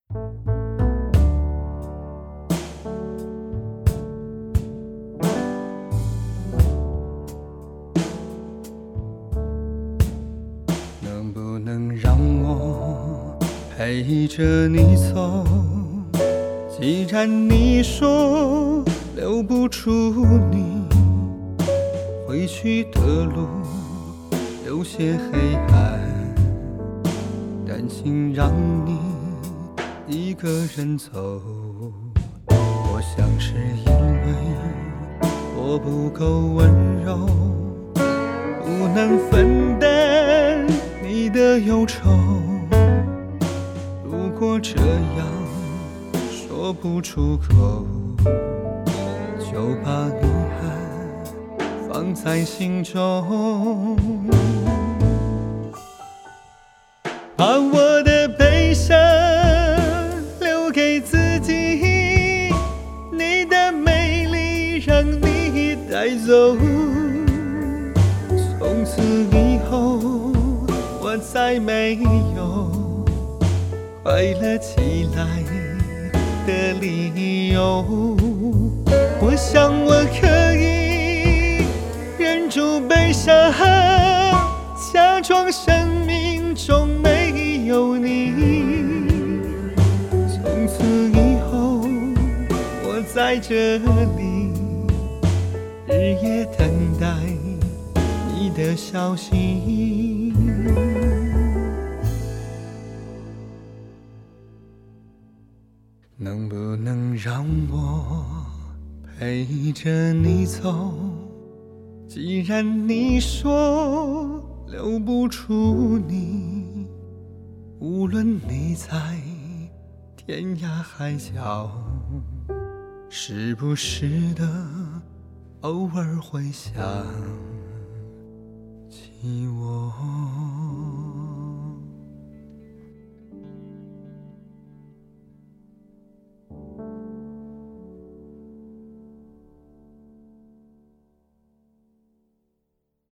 能不能让我陪着你走？既然你说留不住你，回去的路有些黑暗，担心让你一个人走。我想是因为我不够温柔，不能分担你的忧愁。如果这样说不出口，就把遗憾放在心中，把我的悲伤留给自己，你的美丽让你带走。从此以后我再没有快乐起来的理由。我想我可以忍住悲伤，假装生命中没有你。从此以后我在这里日夜等待你的消息。能不能让我陪着你走？既然你说留不住你，无论你在天涯海角，时不时的偶尔会想起我。